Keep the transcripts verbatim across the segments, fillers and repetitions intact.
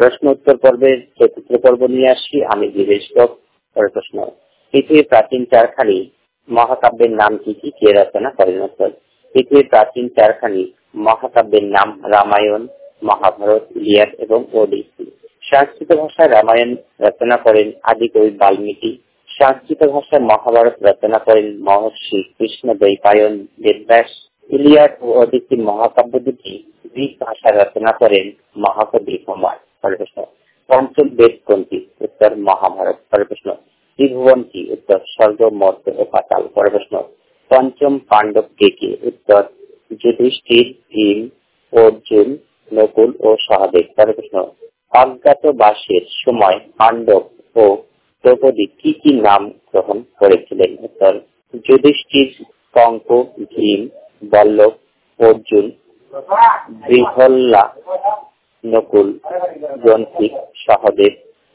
প্রশ্ন উত্তর পর্বের চতুর্থ পর্ব নিয়ে আসছি আমি দিবেশ গোপ। পরের প্রশ্ন, পৃথিবীর প্রাচীন চারখানি মহাকাব্যের নাম কি কি, কে রচনা করেন? উত্তর, পৃথিবীর প্রাচীন চারখানি মহাকাব্যের নাম রামায়ণ, মহাভারত, ইলিয়াড এবং ওডিসি। সংস্কৃত ভাষায় রামায়ণ রচনা করেন আদিকবি বাল্মীকি। সংস্কৃত ভাষায় মহাভারত রচনা করেন মহর্ষি কৃষ্ণদ্বৈপায়ন বেদব্যাস। ইলিয়াড ও ওডিসি মহাকাব্য দুটি গ্রিক ভাষায় রচনা করেন মহাকবি হোমার। পরের প্রশ্ন, পঞ্চম বেদ কোনটি? উত্তর, মহাভারত। পরের প্রশ্ন, ত্রিভুবন কি? উত্তর, স্বর্গ, মর্ত্য ও পাতাল। পরের প্রশ্ন, পঞ্চম পাণ্ডব কে কে? উত্তর, যুধিষ্ঠির, ভীম, অর্জুন, নকুল ও সহদেব। পরের প্রশ্ন, অজ্ঞাতবাসের সময় পাণ্ডব ও দ্রৌপদী কি কি নাম গ্রহণ করেছিলেন? উত্তর, যুধিষ্ঠির, কঙ্ক, ভীম, বল্লভ, অর্জুন, বৃহল্লা, নকুল, গ্রন্থিক, সহদেব,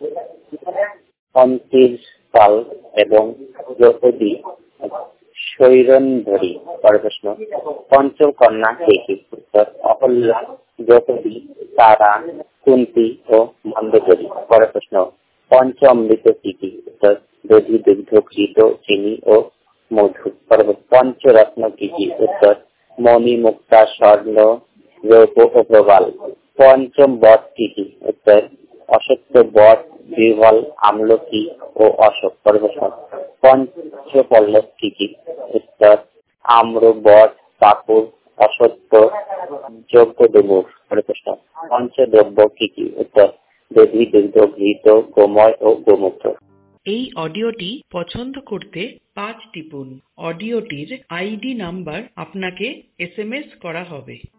অন্তিরপাল এবং দ্রৌপদী শৈরন্ধরী। পরের প্রশ্ন, পঞ্চম কন্যা কে কে? উত্তর, অহল্যা, দ্রৌপদী, তারা, কুন্তী ও মন্দোদরী। পরের প্রশ্ন, পঞ্চ অমৃত কি কি? উত্তর, দধি, দুগ্ধ, ঘৃত, চিনি ও মধু। পঞ্চরত্ন কি কি? উত্তর, মণি, মুক্তা, স্বর্ণ, রৌপ্য ও প্রবাল। পঞ্চম বট কি কি? উত্তর, অশ্বত্থ, বট, বিহ্বল, আমলকি ও অশোক। পঞ্চপল্লব কি কি? উত্তর, আম্র, বট, কাকুর, অশ্বত্থ, যজ্ঞডমুর। পঞ্চদ্রব্য কি কি? উত্তর, দধি, দুগ্ধ, ঘৃত, গোময় ও গোমূত্র। এই অডিওটি পছন্দ করতে পাঁচ টিপুন। অডিওটির আইডি নাম্বার আপনাকে এস এম এস করা হবে।